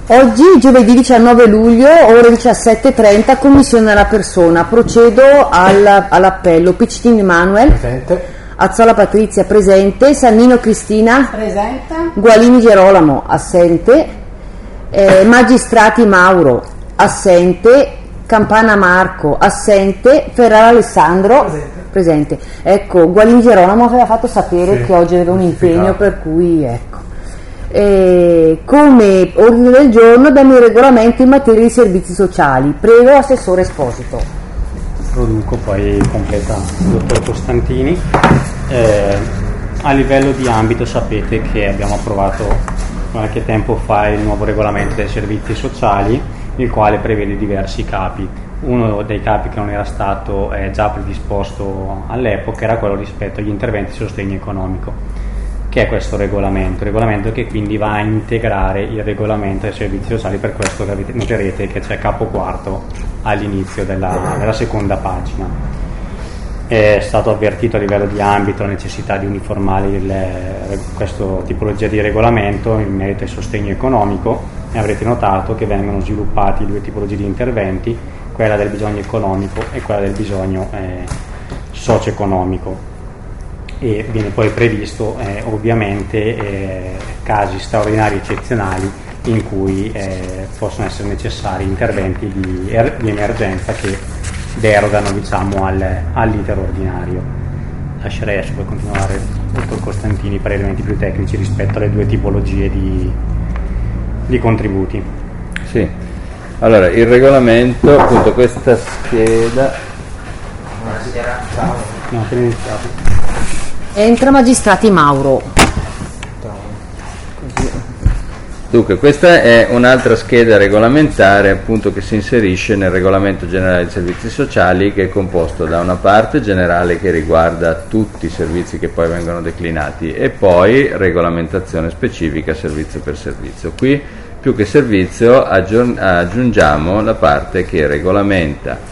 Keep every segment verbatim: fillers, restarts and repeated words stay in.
Oggi, giovedì diciannove luglio, ore diciassette e trenta, commissione alla persona. Procedo al, all'appello. Piccini Manuel. Presente. Azzola Patrizia, presente. Sannino Cristina. Presente. Gualini Gerolamo, assente. Eh, Magistrati Mauro, assente. Campana Marco, assente. Ferrara Alessandro, presente. presente. Ecco, Gualini Gerolamo aveva fatto sapere sì, che oggi aveva un impegno, certificato. per cui ecco. Eh, come ordine del giorno abbiamo il regolamento in materia di servizi sociali. Prego, Assessore Esposito. Produco, poi completa il dottor Costantini. Eh, a livello di ambito sapete che abbiamo approvato qualche tempo fa il nuovo regolamento dei servizi sociali, il quale prevede diversi capi. Uno dei capi che non era stato eh, già predisposto all'epoca era quello rispetto agli interventi di sostegno economico. Che è questo regolamento? Il regolamento che quindi va a integrare il regolamento dei servizi sociali, per questo che avete, noterete che c'è capo quarto all'inizio della, della seconda pagina. È stato avvertito a livello di ambito la necessità di uniformare il, questa tipologia di regolamento in merito al sostegno economico, e avrete notato che vengono sviluppati due tipologie di interventi, quella del bisogno economico e quella del bisogno eh, socio-economico. E viene poi previsto eh, ovviamente eh, casi straordinari eccezionali in cui eh, possono essere necessari interventi di, er- di emergenza che derogano, diciamo, al, all'iter ordinario. Lascerei adesso per continuare dottor Costantini per elementi più tecnici rispetto alle due tipologie di, di contributi. Sì, allora il regolamento, appunto questa scheda. Buonasera, ciao. No, appena iniziato. Entra Magistrati Mauro. Dunque, questa è un'altra scheda regolamentare, appunto, che si inserisce nel regolamento generale dei servizi sociali, che è composto da una parte generale che riguarda tutti i servizi che poi vengono declinati, e poi regolamentazione specifica servizio per servizio. Qui più che servizio aggiung- aggiungiamo la parte che regolamenta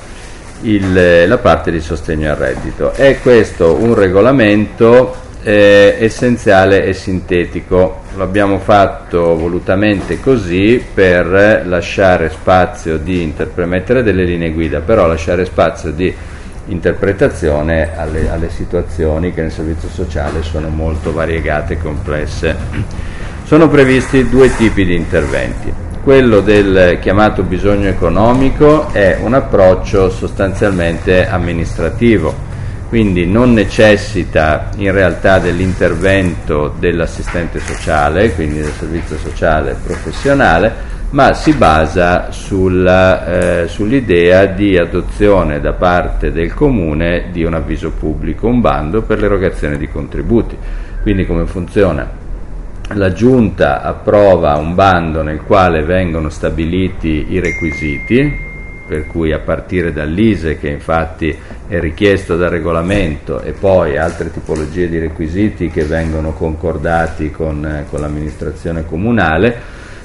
Il, la parte di sostegno al reddito. È questo un regolamento eh, essenziale e sintetico. Lo abbiamo fatto volutamente così per lasciare spazio di interpremettere delle linee guida, però lasciare spazio di interpretazione alle, alle situazioni che nel servizio sociale sono molto variegate e complesse. Sono previsti due tipi di interventi. Quello del chiamato bisogno economico è un approccio sostanzialmente amministrativo, quindi non necessita in realtà dell'intervento dell'assistente sociale, quindi del servizio sociale professionale, ma si basa sulla, eh, sull'idea di adozione da parte del comune di un avviso pubblico, un bando per l'erogazione di contributi. Quindi come funziona? La Giunta approva un bando nel quale vengono stabiliti i requisiti, per cui a partire dall'I S E E, che infatti è richiesto dal regolamento, e poi altre tipologie di requisiti che vengono concordati con, con l'amministrazione comunale,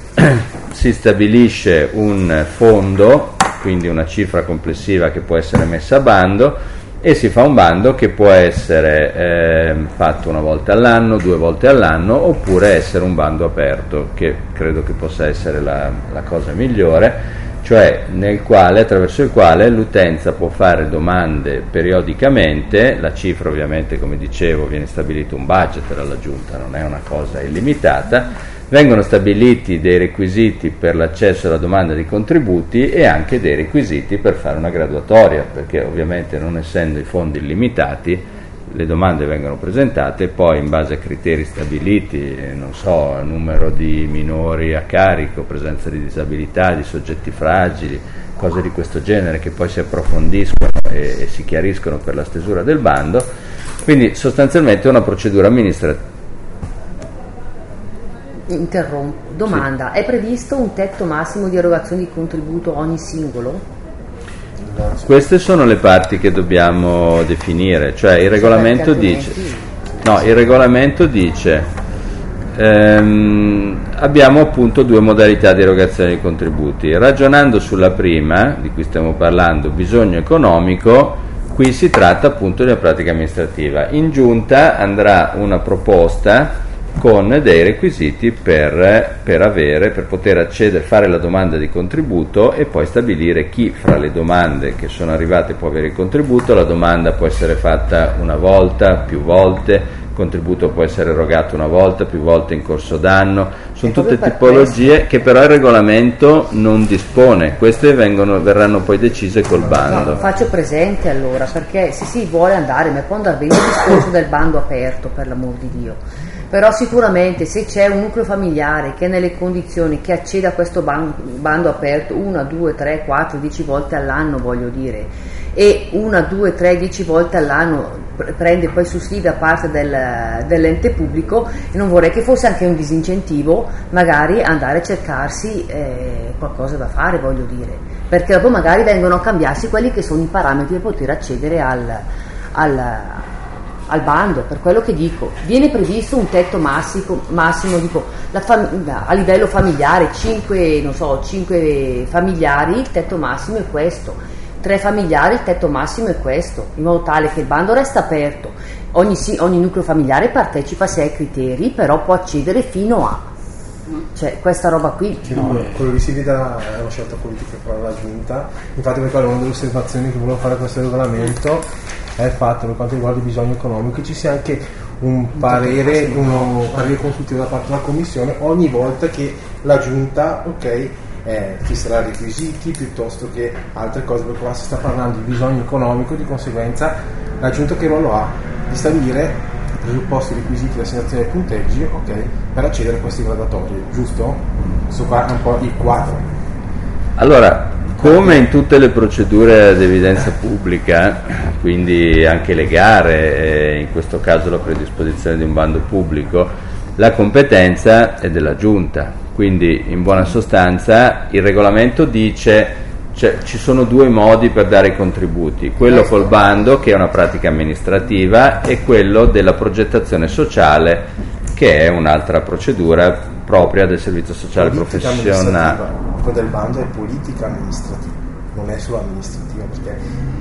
si stabilisce un fondo, quindi una cifra complessiva che può essere messa a bando, e si fa un bando che può essere eh, fatto una volta all'anno, due volte all'anno, oppure essere un bando aperto, che credo che possa essere la, la cosa migliore, cioè nel quale, attraverso il quale l'utenza può fare domande periodicamente. La cifra, ovviamente, come dicevo, viene stabilito un budget dalla Giunta, non è una cosa illimitata. Vengono stabiliti dei requisiti per l'accesso alla domanda di contributi e anche dei requisiti per fare una graduatoria, perché ovviamente, non essendo i fondi illimitati, le domande vengono presentate, poi in base a criteri stabiliti, non so, numero di minori a carico, presenza di disabilità, di soggetti fragili, cose di questo genere, che poi si approfondiscono e, e si chiariscono per la stesura del bando. Quindi sostanzialmente è una procedura amministrativa. Interrompo. Domanda: sì. È previsto un tetto massimo di erogazione di contributo ogni singolo? Queste sono le parti che dobbiamo definire, cioè il regolamento dice no, il regolamento dice ehm, abbiamo appunto due modalità di erogazione di contributi. Ragionando sulla prima, di cui stiamo parlando, bisogno economico, qui si tratta appunto di una pratica amministrativa. In Giunta andrà una proposta con dei requisiti per, per avere, per poter accedere, fare la domanda di contributo e poi stabilire chi fra le domande che sono arrivate può avere il contributo. La domanda può essere fatta una volta, più volte, il contributo può essere erogato una volta, più volte in corso d'anno, sono tutte tipologie che però il regolamento non dispone, queste vengono, verranno poi decise col bando. No, faccio presente allora, perché se si vuole andare, ma può andare bene il discorso del bando aperto, per l'amor di Dio. Però sicuramente se c'è un nucleo familiare che è nelle condizioni che accede a questo bando, bando aperto una, due, tre, quattro, dieci volte all'anno, voglio dire, e una, due, tre, dieci volte all'anno prende poi sussidi da parte del, dell'ente pubblico, e non vorrei che fosse anche un disincentivo magari andare a cercarsi eh, qualcosa da fare, voglio dire, perché dopo magari vengono a cambiarsi quelli che sono i parametri per poter accedere al, al al bando. Per quello che dico, viene previsto un tetto massimo, massimo dico, la fam- a livello familiare, cinque, non so, cinque familiari, il tetto massimo è questo, tre familiari, il tetto massimo è questo, in modo tale che il bando resta aperto, ogni, ogni nucleo familiare partecipa se ha i criteri, però può accedere fino a, cioè questa roba qui. Sì, no, quello che si vede è una scelta politica che fa la giunta, infatti per quello una delle osservazioni che volevo fare a questo regolamento è il fatto, per quanto riguarda il bisogno economico, che ci sia anche un parere, uno parere consultivo da parte della Commissione ogni volta che la giunta, ok, eh, fisserà requisiti piuttosto che altre cose, perché qua si sta parlando di bisogno economico, di conseguenza la giunta che ruolo ha? Di stabilire i presupposti, i requisiti di assegnazione dei punteggi, ok, per accedere a questi graduatorie, giusto? Questo qua è un po' il quadro. Allora, come in tutte le procedure ad evidenza pubblica, quindi anche le gare, in questo caso la predisposizione di un bando pubblico, la competenza è della giunta, quindi in buona sostanza il regolamento dice cioè, ci sono due modi per dare i contributi, quello col bando che è una pratica amministrativa e quello della progettazione sociale che è un'altra procedura propria del servizio sociale politica professionale. Del bando è politica amministrativa, non è solo amministrativa, perché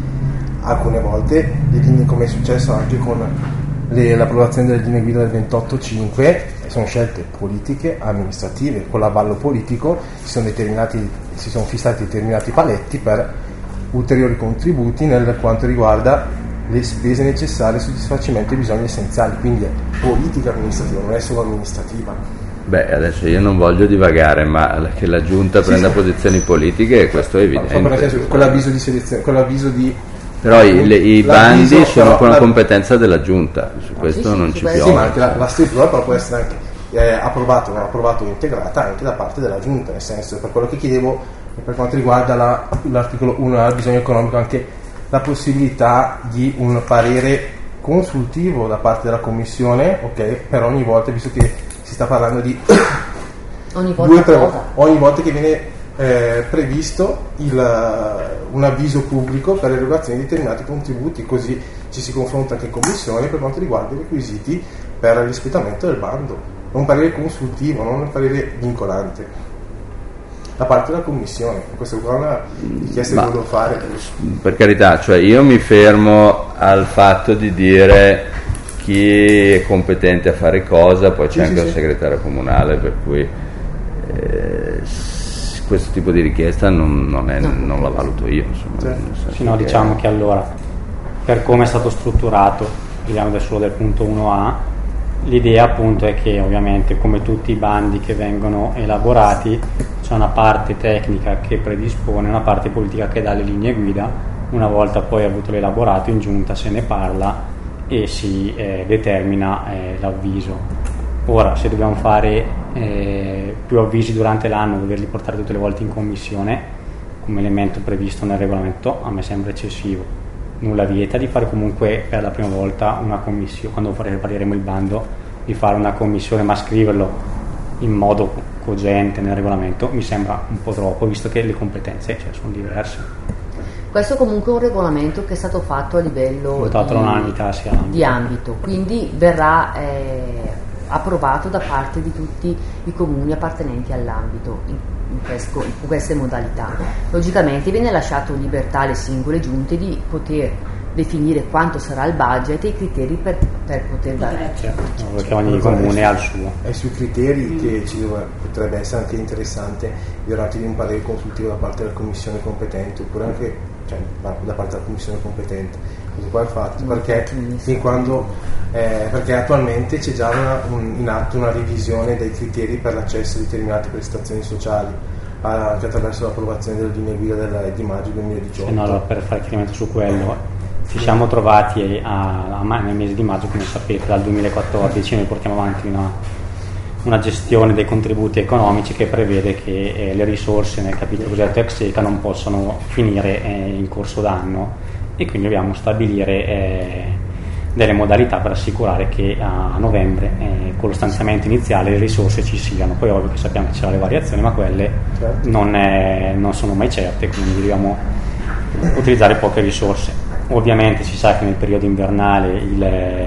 alcune volte le linee, come è successo anche con le, l'approvazione delle linee guida del ventotto cinque, sono scelte politiche amministrative, con l'avallo politico si sono determinati, si sono fissati determinati paletti per ulteriori contributi nel quanto riguarda le spese necessarie al soddisfacimento dei bisogni essenziali, quindi è politica amministrativa, non è solo amministrativa. Beh, adesso io non voglio divagare, ma che la giunta sì, prenda sì. posizioni politiche, questo è evidente. No, so quell'avviso di selezione, quell'avviso di però i, le, i bandi sono con la la competenza della giunta, su questo sì, non sì, ci sì, piove. Sì, ma anche la, la struttura però può essere anche eh, approvato o approvato integrata anche da parte della giunta, nel senso, per quello che chiedevo per quanto riguarda la, l'articolo uno, il bisogno economico, anche la possibilità di un parere consultivo da parte della commissione, ok, per ogni volta, visto che si sta parlando di ogni volta, due, tre, ogni volta che viene eh, previsto il, un avviso pubblico per l'erogazione di determinati contributi, così ci si confronta anche in commissione per quanto riguarda i requisiti per l'espletamento del bando, un parere consultivo, non un parere vincolante da parte della commissione. Questa è una richiesta che volevo fare. Per carità, cioè io mi fermo al fatto di dire chi è competente a fare cosa, poi c'è sì, anche sì, un sì. segretario comunale, per cui eh, questo tipo di richiesta non, non, è, non la valuto io, insomma, sì. nel senso Sì, no, che diciamo che allora, per come è stato strutturato, parliamo del solo del punto uno A, l'idea appunto è che ovviamente come tutti i bandi che vengono elaborati c'è una parte tecnica che predispone, una parte politica che dà le linee guida, una volta poi avuto l'elaborato in giunta se ne parla e si eh, determina eh, l'avviso. Ora, se dobbiamo fare eh, più avvisi durante l'anno, doverli portare tutte le volte in commissione come elemento previsto nel regolamento, a me sembra eccessivo. Nulla vieta di fare comunque per la prima volta una commissione, quando faremo il bando, di fare una commissione, ma scriverlo in modo cogente nel regolamento mi sembra un po' troppo, visto che le competenze cioè, sono diverse. Questo comunque è un regolamento che è stato fatto a livello di, di ambito, quindi verrà eh, approvato da parte di tutti i comuni appartenenti all'ambito in, in, questo, in queste modalità. Logicamente viene lasciato libertà alle singole giunte di poter definire quanto sarà il budget e i criteri per, per poter dare. Certo, perché ogni comune ha il suo. È sui criteri mm. che ci deve, potrebbe essere anche interessante di un parere consultivo da parte della commissione competente, oppure anche cioè, da parte della commissione competente. Questo qua è fatto perché, fin quando, eh, perché attualmente c'è già una, un, in atto una revisione dei criteri per l'accesso a determinate prestazioni sociali, anche attraverso l'approvazione delle linee guida del, di maggio duemiladiciotto. Eh no, per fare chiarimento su quello, ci siamo trovati a, a, nel mese di maggio, come sapete, dal duemilaquattordici noi portiamo avanti una, una gestione dei contributi economici che prevede che eh, le risorse nel capitolo cosiddetto ex eca non possono finire eh, in corso d'anno, e quindi dobbiamo stabilire eh, delle modalità per assicurare che a novembre eh, con lo stanziamento iniziale le risorse ci siano. Poi ovvio che sappiamo che ci saranno le variazioni, ma quelle certo. non, è, non sono mai certe, quindi dobbiamo utilizzare poche risorse. Ovviamente si sa che nel periodo invernale il,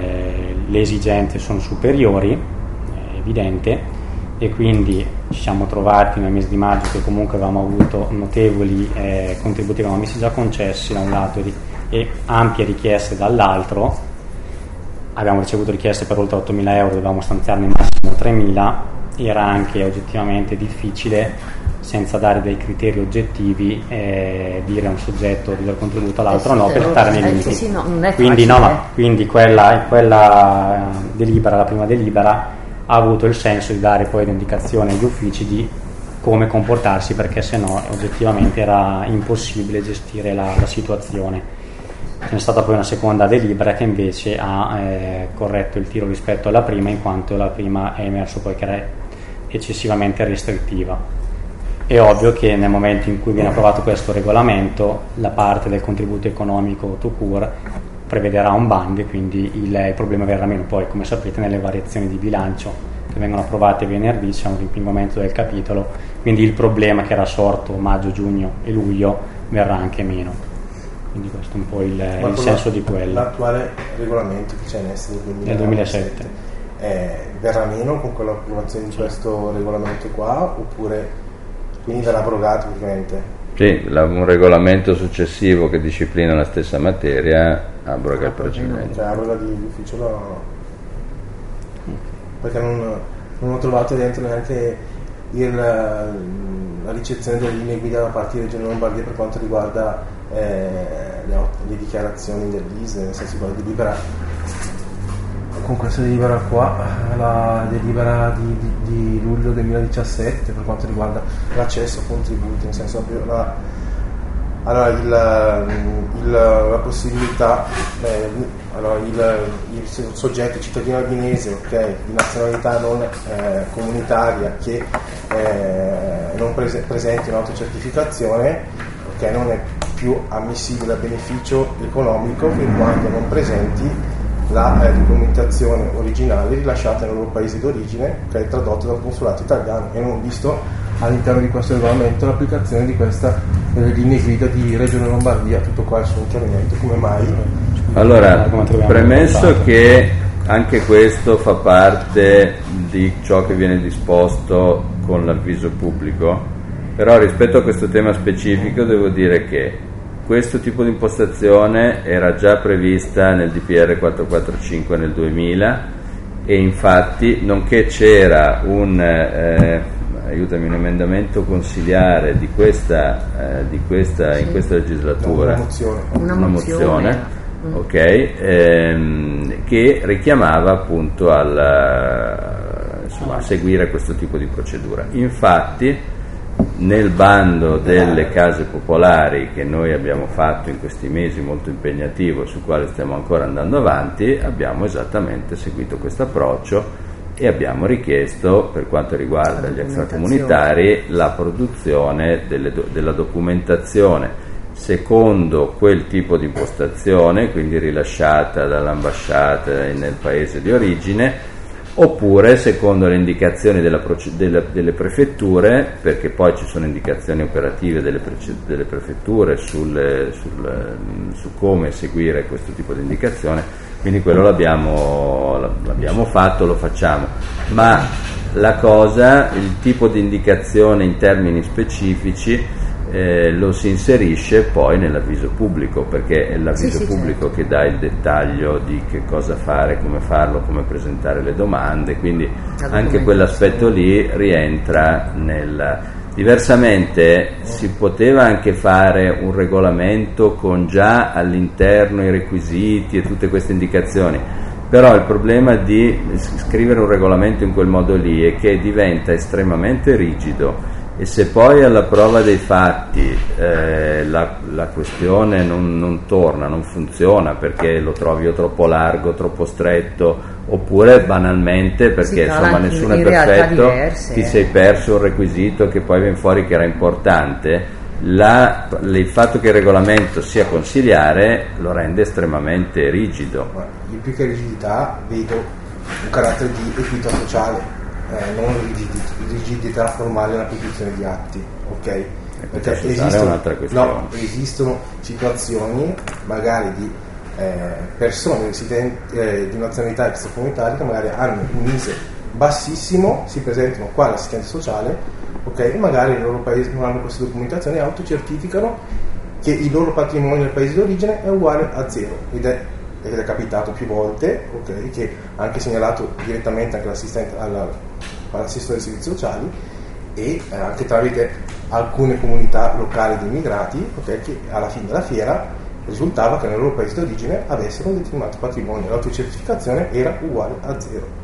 le esigenze sono superiori, è evidente, e quindi ci siamo trovati nel mese di maggio che comunque avevamo avuto notevoli eh, contributi economici già concessi da un lato e, e ampie richieste dall'altro. Abbiamo ricevuto richieste per oltre ottomila euro, dovevamo stanziarne massimo tremila, era anche oggettivamente difficile, senza dare dei criteri oggettivi, eh, dire a un soggetto di dare contributo all'altro eh sì, no, per stare nei limiti. Sì, no, non è quindi, facile, no, quindi quella, quella delibera, la prima delibera, ha avuto il senso di dare poi l'indicazione agli uffici di come comportarsi, perché sennò oggettivamente era impossibile gestire la, la situazione. C'è stata poi una seconda delibera che invece ha eh, corretto il tiro rispetto alla prima, in quanto la prima è emerso poi che era eccessivamente restrittiva. È ovvio che nel momento in cui viene approvato questo regolamento, la parte del contributo economico to cure prevederà un bando e quindi il, il problema verrà meno. Poi, come sapete, nelle variazioni di bilancio che vengono approvate venerdì c'è un rimpinguamento del capitolo, quindi il problema che era sorto maggio, giugno e luglio verrà anche meno. Quindi questo è un po' il, il senso di quello. L'attuale regolamento che c'è in essere nel duemilasette eh, verrà meno con quell'approvazione di questo regolamento qua, oppure quindi verrà abrogato praticamente? Sì, la, un regolamento successivo che disciplina la stessa materia abroga il procedimento. Cioè abroga di, di ufficio no. Perché non, non ho trovato dentro neanche il, la ricezione delle linee guida da parte di Regione Lombardia per quanto riguarda eh, le, le dichiarazioni dell'I S E, nel senso che la delibera con questa delibera qua, la delibera di, di, di luglio duemiladiciassette per quanto riguarda l'accesso a contributi, nel senso la, allora il, il, la possibilità eh, allora il, il soggetto cittadino albinese, okay, di nazionalità non eh, comunitaria che eh, non prese, presenti un'autocertificazione, okay, non è più ammissibile a beneficio economico fin quando non presenti la eh, documentazione originale rilasciata nel loro paese d'origine, che è tradotta dal consolato italiano, e non visto all'interno di questo regolamento l'applicazione di questa eh, linee guida di Regione Lombardia. Tutto qua il suo chiarimento, come mai? Allora, premesso che anche questo fa parte di ciò che viene disposto con l'avviso pubblico, però rispetto a questo tema specifico devo dire che questo tipo di impostazione era già prevista nel D P R quattrocentoquarantacinque nel duemila, e infatti, nonché c'era un eh, aiutami un emendamento consiliare di questa, eh, di questa sì. in questa legislatura, una mozione, una una mozione, mozione ok, ehm, che richiamava appunto al, insomma, a seguire questo tipo di procedura. Infatti nel bando delle case popolari che noi abbiamo fatto in questi mesi, molto impegnativo, sul quale stiamo ancora andando avanti, abbiamo esattamente seguito questo approccio e abbiamo richiesto, per quanto riguarda gli extracomunitari, la produzione delle do- della documentazione secondo quel tipo di impostazione, quindi rilasciata dall'ambasciata nel paese di origine, oppure secondo le indicazioni della proce- della, delle prefetture, perché poi ci sono indicazioni operative delle, pre- delle prefetture sul, sul, su come seguire questo tipo di indicazione, quindi quello l'abbiamo, l'abbiamo fatto, lo facciamo, ma la cosa, il tipo di indicazione in termini specifici eh, lo si inserisce poi nell'avviso pubblico, perché è l'avviso sì, sì, pubblico certo. che dà il dettaglio di che cosa fare, come farlo, come presentare le domande, quindi anche quell'aspetto lì rientra nel... Diversamente si poteva anche fare un regolamento con già all'interno i requisiti e tutte queste indicazioni, però il problema di scrivere un regolamento in quel modo lì è che diventa estremamente rigido, e se poi alla prova dei fatti eh, la, la questione non, non torna, non funziona perché lo trovi o troppo largo, troppo stretto, oppure banalmente perché insomma nessuno è perfetto, diverse, ti eh. sei perso un requisito che poi viene fuori che era importante, la, il fatto che il regolamento sia consiliare lo rende estremamente rigido. Ma io più che rigidità vedo un carattere di equità sociale, eh, non rigidità, rigidità formale nella produzione di atti, ok? Perché esistono, è un'altra questione. No, esistono situazioni magari di eh, persone residenti, eh, di nazionalità extracomunitaria che magari hanno un I S E E bassissimo, si presentano qua all'assistenza sociale, ok? E magari nel loro paese non hanno questa documentazione e autocertificano che il loro patrimonio nel paese d'origine è uguale a zero, ed è ed è capitato più volte, okay, che ha anche segnalato direttamente anche l'assistente alla, all'assistente dei servizi sociali e eh, anche tramite alcune comunità locali di immigrati, okay, che alla fine della fiera risultava che nel loro paese d'origine avessero un determinato patrimonio, l'autocertificazione era uguale a zero.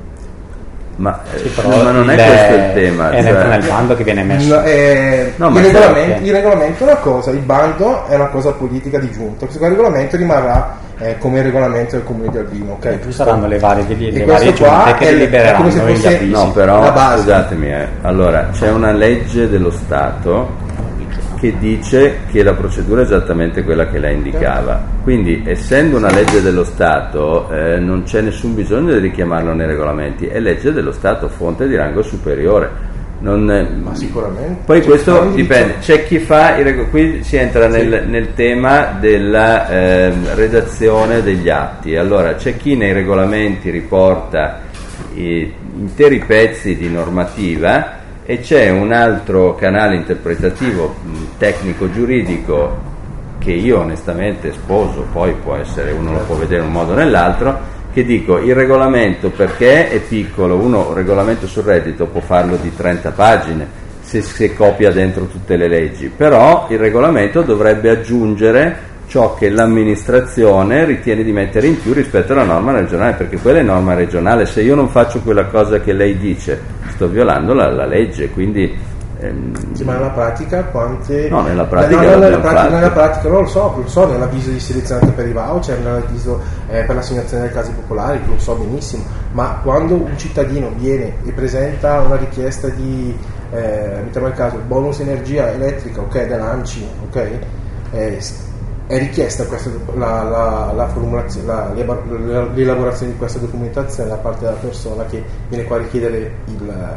Ma, sì, eh, però ma non è questo il tema, è cioè... nel bando che viene messo. No, eh, no, il, ma regolamento, che... il regolamento è una cosa, il bando è una cosa politica di giunta. Questo regolamento rimarrà eh, come il regolamento del comune di Albino, okay? Ci saranno le varie, le e varie giunte che delibereranno gli avvisi. No, però scusatemi, eh. allora c'è una legge dello Stato che dice che la procedura è esattamente quella che lei indicava, quindi essendo una legge dello Stato eh, non c'è nessun bisogno di richiamarlo nei regolamenti, è legge dello Stato, fonte di rango superiore. Non, ma sicuramente poi c'è questo dipende, c'è chi fa i reg- qui si entra nel, sì. nel tema della eh, redazione degli atti. Allora c'è chi nei regolamenti riporta i, interi pezzi di normativa, e c'è un altro canale interpretativo tecnico giuridico che io onestamente sposo, poi può essere, uno lo può vedere in un modo o nell'altro, che dico il regolamento perché è piccolo, uno un regolamento sul reddito può farlo di trenta pagine se, se copia dentro tutte le leggi, però il regolamento dovrebbe aggiungere ciò che l'amministrazione ritiene di mettere in più rispetto alla norma regionale, perché quella è norma regionale, se io non faccio quella cosa che lei dice sto violando la, la legge, quindi ehm... sì, ma nella pratica quante no, nella pratica, no, no, nella, pratica nella pratica non lo so, lo so nell'avviso di selezione anche per i voucher, nell'avviso eh, per l'assegnazione delle case popolari, lo so benissimo, ma quando un cittadino viene e presenta una richiesta di eh, mettiamo il caso bonus energia elettrica, ok, dell'ANCI, ok, eh, è richiesta questa, la, la, la formulazione, la, l'elaborazione di questa documentazione da parte della persona che viene qua a richiedere il,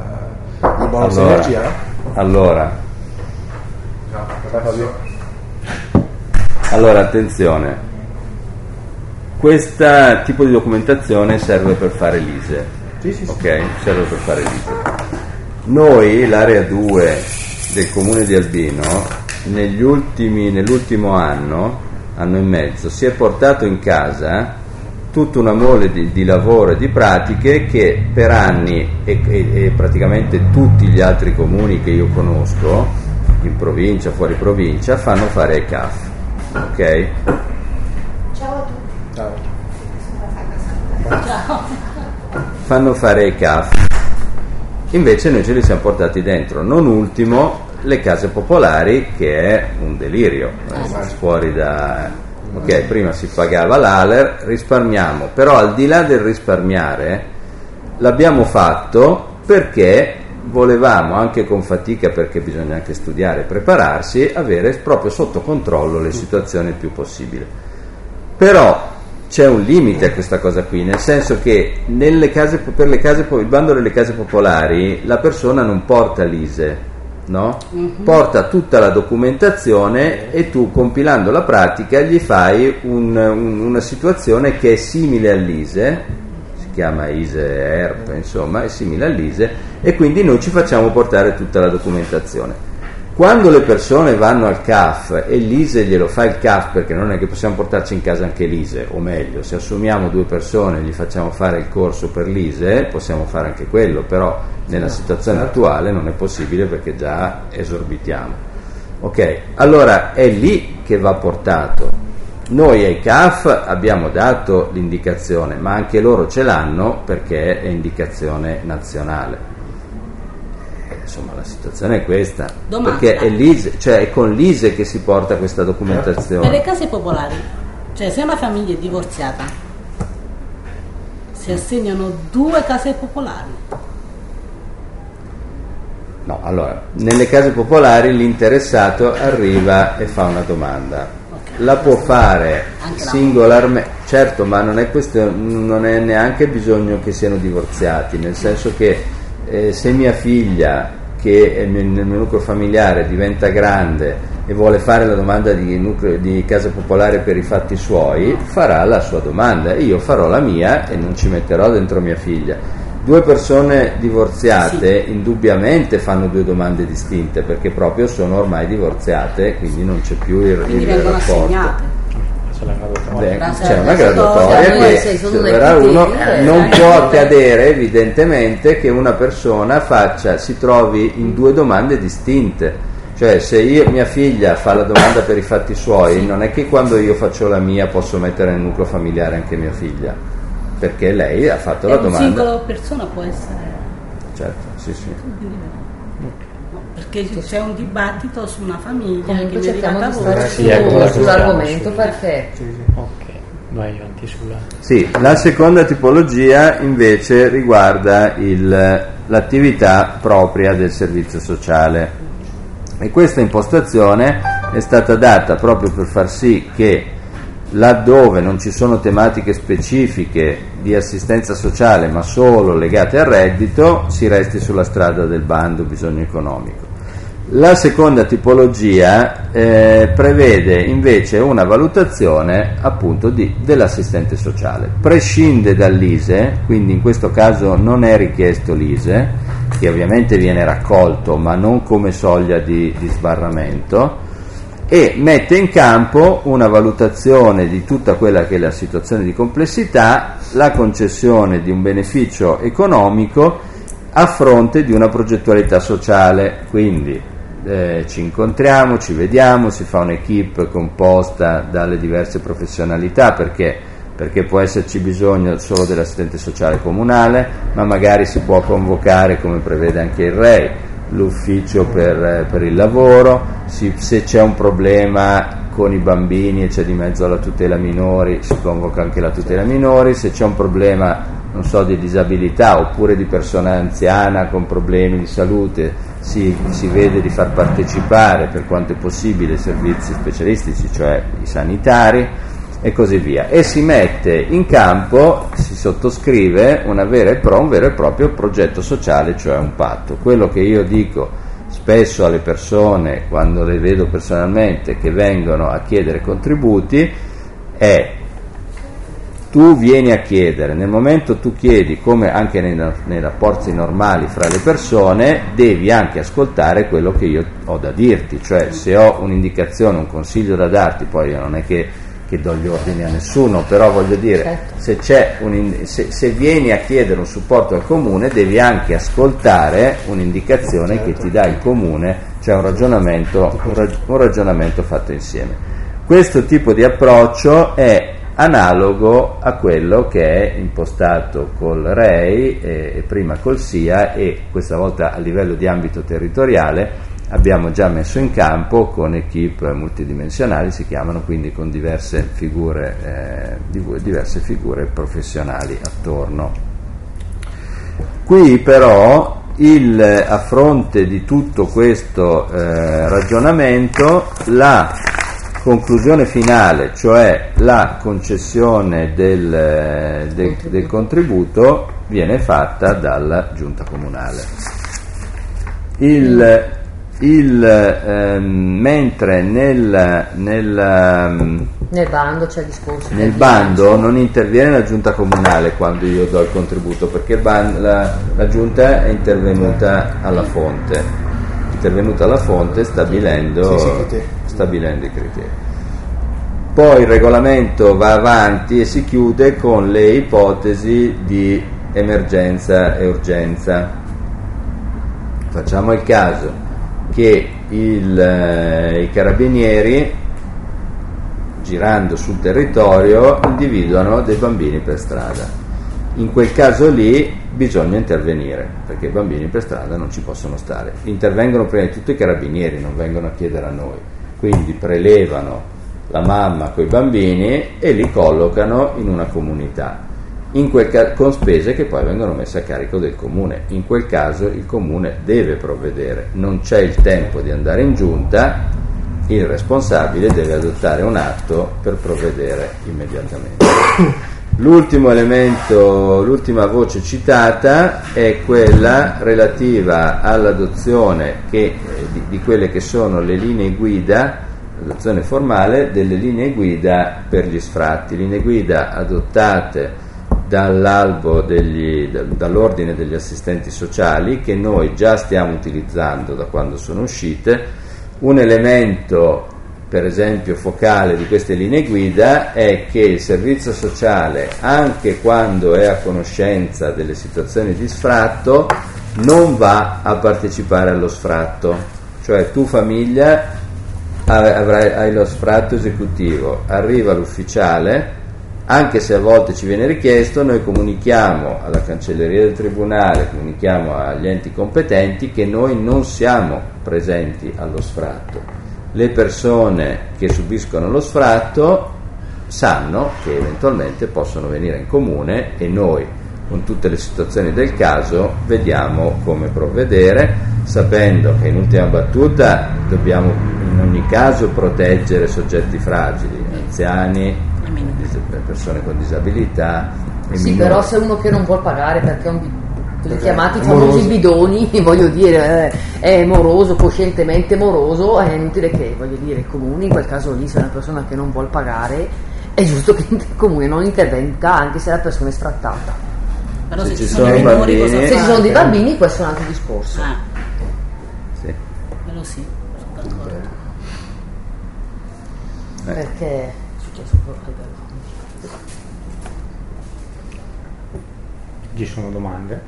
il bonus allora, energia? Allora, no, allora attenzione, questo tipo di documentazione serve per fare l'I S E E, sì, sì, sì. ok? Serve per fare l'I S E E. Noi, l'area due del comune di Albino, negli ultimi, nell'ultimo anno, anno e mezzo, si è portato in casa tutta una mole di, di lavoro e di pratiche che per anni e, e, e praticamente tutti gli altri comuni che io conosco, in provincia, fuori provincia, fanno fare ai C A F, ok? Ciao a tutti. Ciao. Ciao. Fanno fare ai C A F, invece noi ce li siamo portati dentro, non ultimo le case popolari, che è un delirio, eh, fuori da... ok, prima si pagava l'A L E R, risparmiamo, però al di là del risparmiare l'abbiamo fatto perché volevamo, anche con fatica, perché bisogna anche studiare e prepararsi, avere proprio sotto controllo le situazioni il più possibile. Però c'è un limite a questa cosa qui, nel senso che nelle case, per le case, il bando delle case popolari la persona non porta l'I S E E, no? Mm-hmm. Porta tutta la documentazione e tu, compilando la pratica, gli fai un, un, una situazione che è simile all'I S E E, si chiama I S E E R P, insomma è simile all'I S E E, e quindi noi ci facciamo portare tutta la documentazione. Quando le persone vanno al C A F e l'I S E glielo fa il C A F, perché non è che possiamo portarci in casa anche l'I S E, o meglio, se assumiamo due persone e gli facciamo fare il corso per l'I S E, possiamo fare anche quello, però nella situazione attuale non è possibile perché già esorbitiamo. Ok, allora è lì che va portato. Noi ai C A F abbiamo dato l'indicazione, ma anche loro ce l'hanno perché è indicazione nazionale. Insomma, la situazione è questa. Domanda. Perché è l'I S E, cioè è con l'I S E che si porta questa documentazione. Per le case popolari, cioè se una famiglia è divorziata, si assegnano due case popolari. No, allora, nelle case popolari l'interessato arriva e fa una domanda. Okay. La può fare singolarmente, certo, ma non è questo, non è neanche bisogno che siano divorziati, nel senso che eh, se mia figlia, che è nel mio nucleo familiare, diventa grande e vuole fare la domanda di, nucleo, di casa popolare per i fatti suoi, farà la sua domanda e io farò la mia e non ci metterò dentro mia figlia. Due persone divorziate sì. indubbiamente fanno due domande distinte perché proprio sono ormai divorziate, quindi non c'è più il, quindi il rapporto. Assegnate. Beh, c'è una graduatoria che troverà uno, non può accadere evidentemente che una persona faccia, si trovi in due domande distinte, cioè se io, mia figlia fa la domanda per i fatti suoi, sì. non è che quando io faccio la mia posso mettere nel nucleo familiare anche mia figlia, perché lei ha fatto e la un domanda. Una singola persona può essere, certo, sì sì, perché c'è un dibattito su una famiglia. Comunque che cerchiamo di stare sì, ecco, sull'argomento su, perché sì, sì. ok, vai avanti sulla sì. La seconda tipologia invece riguarda il, l'attività propria del servizio sociale e questa impostazione è stata data proprio per far sì che laddove non ci sono tematiche specifiche di assistenza sociale ma solo legate al reddito si resti sulla strada del bando bisogno economico. La seconda tipologia eh, prevede invece una valutazione appunto di, dell'assistente sociale, prescinde dall'I S E, quindi in questo caso non è richiesto l'I S E, che ovviamente viene raccolto ma non come soglia di, di sbarramento, e mette in campo una valutazione di tutta quella che è la situazione di complessità, la concessione di un beneficio economico a fronte di una progettualità sociale, quindi eh, ci incontriamo, ci vediamo, si fa un'equipe composta dalle diverse professionalità, perché perché può esserci bisogno solo dell'assistente sociale comunale, ma magari si può convocare, come prevede anche il R E I, l'ufficio per, per il lavoro, si, se c'è un problema con i bambini e c'è di mezzo la tutela minori, si convoca anche la tutela minori, se c'è un problema, non so, di disabilità oppure di persona anziana con problemi di salute, si, si vede di far partecipare per quanto è possibile i servizi specialistici, cioè i sanitari, e così via, e si mette in campo, si sottoscrive una vera e pro, un vero e proprio progetto sociale, cioè un patto. Quello che io dico spesso alle persone quando le vedo personalmente che vengono a chiedere contributi è: tu vieni a chiedere, nel momento tu chiedi, come anche nei, nei rapporti normali fra le persone, devi anche ascoltare quello che io ho da dirti, cioè se ho un'indicazione, un consiglio da darti, poi io non è che che do gli ordini a nessuno, però voglio dire, certo. se, c'è un, se, se vieni a chiedere un supporto al comune devi anche ascoltare un'indicazione certo. che ti dà il comune, cioè un ragionamento, un, rag, un ragionamento fatto insieme. Questo tipo di approccio è analogo a quello che è impostato col R E I e, e prima col S I A, e questa volta a livello di ambito territoriale abbiamo già messo in campo con equip multidimensionali, si chiamano, quindi con diverse figure, eh, diverse figure professionali attorno. Qui però il, a fronte di tutto questo eh, ragionamento, la conclusione finale, cioè la concessione del, del, del contributo, viene fatta dalla giunta comunale. Il Il, ehm, mentre nel, nel, nel bando c'è il discorso nel bando non interviene la giunta comunale quando io do il contributo, perché il ban, la, la giunta è intervenuta alla fonte, intervenuta alla fonte stabilendo, sì, sì, sì, stabilendo i criteri. Poi il regolamento va avanti e si chiude con le ipotesi di emergenza e urgenza. Facciamo il caso che il, eh, i carabinieri, girando sul territorio, individuano dei bambini per strada. In quel caso lì bisogna intervenire, perché i bambini per strada non ci possono stare. Intervengono prima di tutto i carabinieri, non vengono a chiedere a noi, quindi prelevano la mamma con i bambini e li collocano in una comunità, in quel ca- con spese che poi vengono messe a carico del comune. In quel caso il comune deve provvedere, non c'è il tempo di andare in giunta, il responsabile deve adottare un atto per provvedere immediatamente. L'ultimo elemento, l'ultima voce citata è quella relativa all'adozione che, eh, di, di quelle che sono le linee guida, l'adozione formale delle linee guida per gli sfratti, linee guida adottate dall'albo degli, dall'ordine degli assistenti sociali, che noi già stiamo utilizzando da quando sono uscite. Un elemento, per esempio, focale di queste linee guida è che il servizio sociale, anche quando è a conoscenza delle situazioni di sfratto, non va a partecipare allo sfratto. Cioè tu famiglia avrai, hai lo sfratto esecutivo, arriva l'ufficiale, anche se a volte ci viene richiesto, noi comunichiamo alla cancelleria del tribunale, comunichiamo agli enti competenti che noi non siamo presenti allo sfratto. Le persone che subiscono lo sfratto sanno che eventualmente possono venire in comune e noi, con tutte le situazioni del caso, vediamo come provvedere, sapendo che in ultima battuta dobbiamo in ogni caso proteggere soggetti fragili, anziani, persone con disabilità e sì, minori. però se uno che non vuol pagare perché è un li chiamati i famosi bidoni, voglio dire, è moroso, coscientemente moroso, è inutile che, voglio dire, il comune in quel caso lì, se è una persona che non vuol pagare, è giusto che il comune non intervenga anche se la persona è sfrattata. Però se, se ci ci sono, sono, sono minori, bambini, se ci sono dei bambini, questo è un altro discorso. Ah. Sì. Quello sì, sono d'accordo. Eh. Perché è successo qualcosa. Ci sono domande?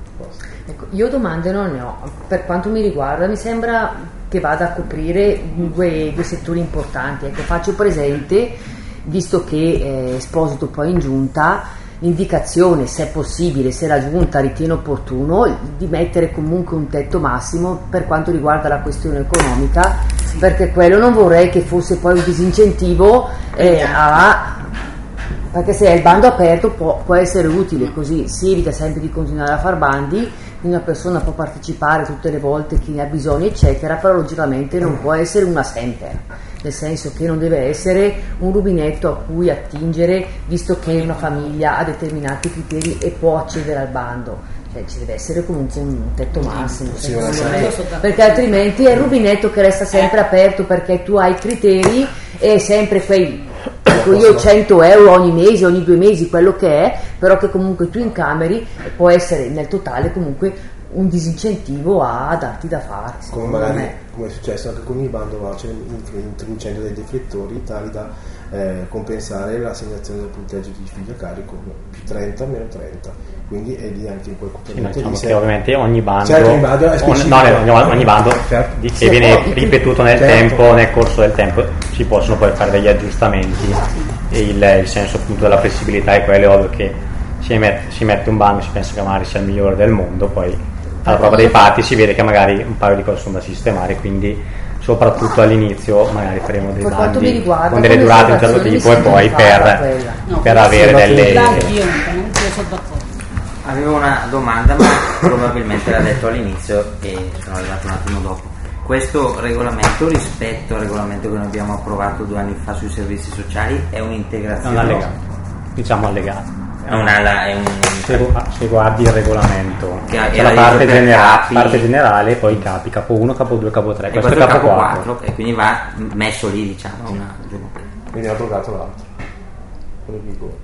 Ecco, io domande non ne ho. Per quanto mi riguarda, mi sembra che vada a coprire due, due settori importanti. Ecco, faccio presente, visto che è esposito poi in giunta, l'indicazione, se è possibile, se la giunta ritiene opportuno, di mettere comunque un tetto massimo per quanto riguarda la questione economica, sì. Perché quello non vorrei che fosse poi un disincentivo eh, a... perché se è il bando aperto può, può essere utile, così si evita sempre di continuare a far bandi, una persona può partecipare tutte le volte che ne ha bisogno eccetera, però logicamente non può essere una semper, nel senso che non deve essere un rubinetto a cui attingere visto che una famiglia ha determinati criteri e può accedere al bando. Cioè, ci deve essere comunque un tetto massimo, sì, me, perché altrimenti è il rubinetto che resta sempre aperto, perché tu hai criteri e sempre quei, dico io, cento euro ogni mese, ogni due mesi, quello che è, però che comunque tu incameri, può essere nel totale comunque un disincentivo a darti da fare, come magari come è successo anche con il bando voucher, introducendo dei deflettori tali da eh, compensare l'assegnazione del punteggio di figlio a carico più trenta meno trenta, quindi è lì anche in quel sì, no, diciamo che ovviamente ogni bando, certo, ogni bando, è on, no, no, ogni bando certo. che sì, viene poi, ripetuto nel certo. tempo, nel corso del tempo si possono poi fare degli aggiustamenti e il, il senso appunto della flessibilità è quello, ovvio che si mette, si mette un bando, si pensa che magari sia il migliore del mondo, poi alla prova dei fatti si vede che magari un paio di cose sono da sistemare, quindi soprattutto all'inizio magari faremo dei bandi riguarda, con delle durate di un certo tipo e poi per, no, per avere delle... Anch'io, anch'io sono d'accordo. Avevo una domanda, ma probabilmente l'ha detto all'inizio e sono arrivato un attimo dopo. Questo regolamento rispetto al regolamento che noi abbiamo approvato due anni fa sui servizi sociali è un'integrazione? È un allegato, diciamo allegato. È una, è un... Se, se guardi il regolamento, che c'è la parte, genera- parte generale e poi i capi, capo uno, capo due, capo tre, e questo, questo è capo quattro. quattro e quindi va messo lì, diciamo, una... quindi ha abrogato l'altro quello di vigore.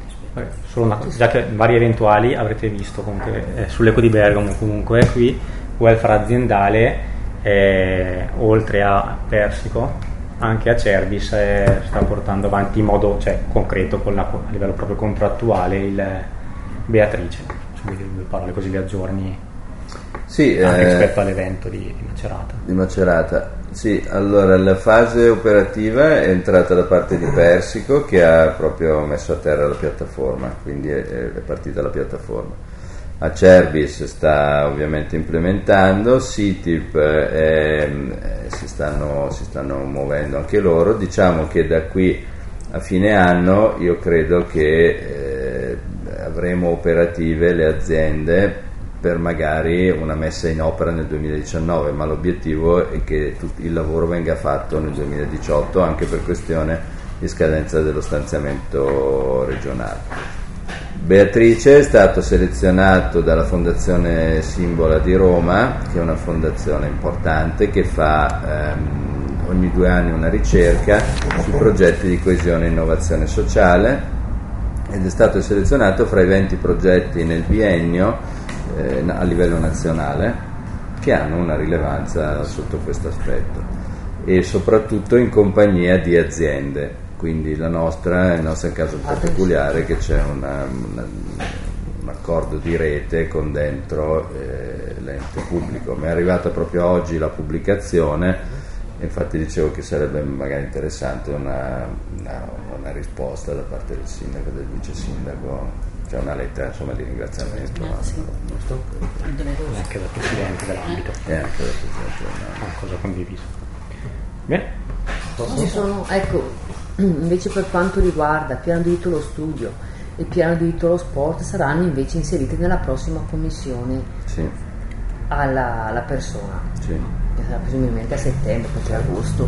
Solo una cosa, già che vari eventuali avrete visto comunque eh, sull'Eco di Bergamo comunque qui welfare aziendale, eh, oltre a Persico anche Acerbis eh, sta portando avanti in modo, cioè, concreto con la, a livello proprio contrattuale il Beatrice. Insomma, due parole così vi aggiorni sì, anche eh, rispetto all'evento di, di Macerata. Di Macerata. Sì, allora la fase operativa è entrata da parte di Persico, che ha proprio messo a terra la piattaforma, quindi è, è partita la piattaforma. Acerbis sta ovviamente implementando, Citip eh, si, stanno, si stanno muovendo anche loro. Diciamo che da qui a fine anno io credo che eh, avremo operative le aziende per magari una messa in opera nel duemiladiciannove, ma l'obiettivo è che tutto il lavoro venga fatto nel duemiladiciotto, anche per questione di scadenza dello stanziamento regionale. Beatrice è stato selezionato dalla Fondazione Simbola di Roma, che è una fondazione importante che fa ehm, ogni due anni una ricerca sui progetti di coesione e innovazione sociale, ed è stato selezionato fra i venti progetti nel biennio eh, a livello nazionale che hanno una rilevanza sotto questo aspetto, e soprattutto in compagnia di aziende. Quindi la nostra, il nostro è un caso un po' peculiare, che c'è una, una, un accordo di rete con dentro eh, l'ente pubblico. Mi è arrivata proprio oggi la pubblicazione, infatti dicevo che sarebbe magari interessante una, una, una risposta da parte del sindaco e del vice sindaco, cioè una lettera, insomma, di ringraziamento. Ah, sì. Anche dal Presidente dell'ambito. E anche dal Presidente dell'ambito. Una cosa condivisa. Bene. Ci sono, ecco, invece per quanto riguarda il piano di titolo studio e il piano di titolo sport, saranno invece inseriti nella prossima commissione Sì, alla, alla persona, sì. che sarà presumibilmente a settembre, poi c'è agosto.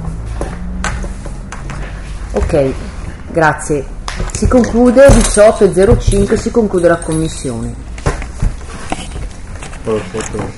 Ok, grazie. Si conclude diciotto e zero cinque, si conclude la commissione.